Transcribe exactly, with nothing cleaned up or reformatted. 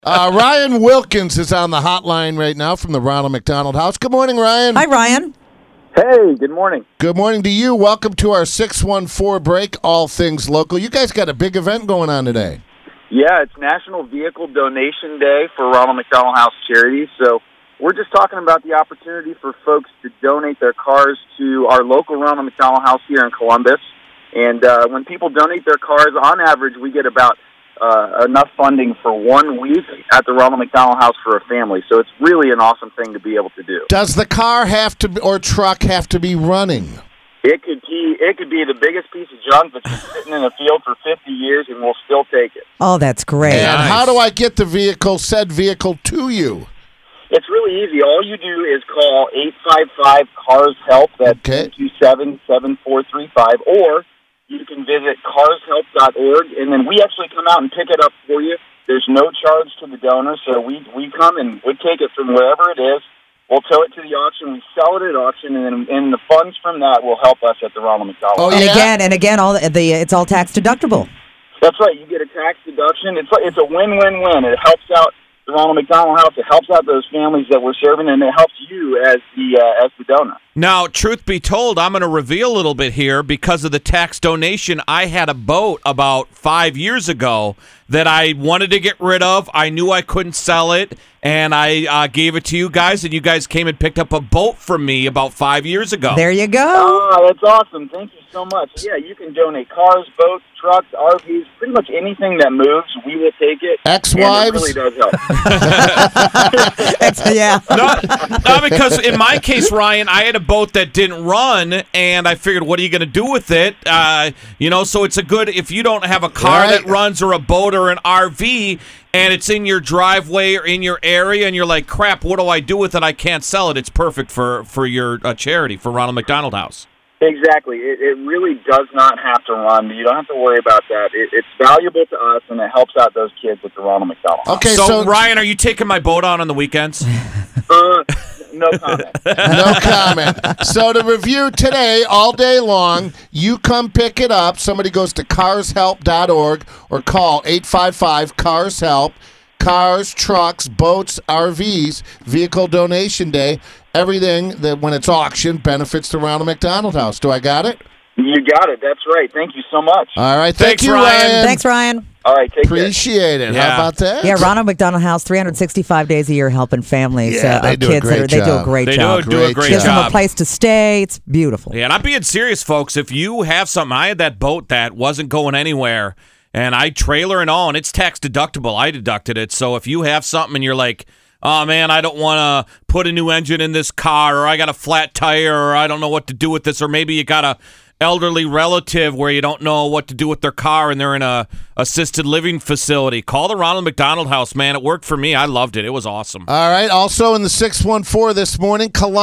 Uh, Ryan Wilkins is on the hotline right now from the Ronald McDonald House. Good morning, Ryan. Hi, Ryan. Hey, good morning. Good morning to you. Welcome to our six one four break, all things local. You guys got a big event going on today. Yeah, it's National Vehicle Donation Day for Ronald McDonald House Charities. So we're just talking about the opportunity for folks to donate their cars to our local Ronald McDonald House here in Columbus. And uh, when people donate their cars, on average, we get about uh, enough funding for one week at the Ronald McDonald House for a family. So it's really an awesome thing to be able to do. Does the car have to, or truck have to be running? It could be it could be the biggest piece of junk that's been sitting in the field for fifty years, and we'll still take it. Oh, that's great. And Nice. how do I get the vehicle, said vehicle, to you? It's really easy. All you do is call eight five five, CARS HELP. That's Okay. eight two seven, seven four three five. Or you can visit cars help dot org, and then we actually come out and pick it up for you. There's no charge to the donor, so we we come and we take it from wherever it is. We'll tow it to the auction. We sell it at auction, and then and the funds from that will help us at the Ronald McDonald. Oh, And yeah? again, and again, all the, the it's all tax deductible. That's right. You get a tax deduction. It's like, it's a win-win-win. It helps out the Ronald McDonald House. It helps out those families that we're serving, and it helps you as the uh, as the donor. Now, truth be told, I'm going to reveal a little bit here because of the tax donation. I had a boat about five years ago that I wanted to get rid of. I knew I couldn't sell it, and I uh, gave it to you guys, and you guys came and picked up a boat from me about five years ago. There you go. Oh, that's awesome. Thank you so much. Yeah, you can donate cars, boats, trucks, R Vs, pretty much anything that moves. We will take it. Ex-wives? And it really does help. It's- yeah. no, no, because in my case, Ryan, I had a boat that didn't run, and I figured, what are you going to do with it? Uh, you know, so it's a good, if you don't have a car Right. that runs or a boat or an R V, and it's in your driveway or in your area, and you're like, crap, what do I do with it? I can't sell it. It's perfect for, for your uh, charity, for Ronald McDonald House. Exactly. It, it really does not have to run. You don't have to worry about that. It, it's valuable to us, and it helps out those kids at the Ronald McDonald House. Okay, so, so, Ryan, are you taking my boat out on the weekends? Uh, no comment. no comment. So to review today, all day long, you come pick it up. Somebody goes to cars help dot org or call eight five five, CARS HELP. Cars, trucks, boats, R Vs, Vehicle Donation Day. Everything that when it's auctioned benefits the Ronald McDonald House. Do I got it? You got it. That's right. Thank you so much. All right. Thank Thanks, you, Ryan. Ryan. Thanks, Ryan. All right, take care. Appreciate it. Yeah. How about that? Yeah, Ronald McDonald House, three hundred sixty-five days a year helping families Yeah, uh, they of do a kids that great are, they do a job. great They job. do, do a Great great Gives them a job. place to stay. It's beautiful. Yeah, and I'm being serious, folks. If you have something, I had that boat that wasn't going anywhere, and I trailer and all, and it's tax deductible. I deducted it. So if you have something and you're like, oh, man, I don't want to put a new engine in this car, or I got a flat tire, or I don't know what to do with this, or maybe you got a elderly relative where you don't know what to do with their car and they're in a assisted living facility, call the Ronald McDonald House, man. It worked for me. I loved it. It was awesome. All right. Also in the six one four this morning, Columbus.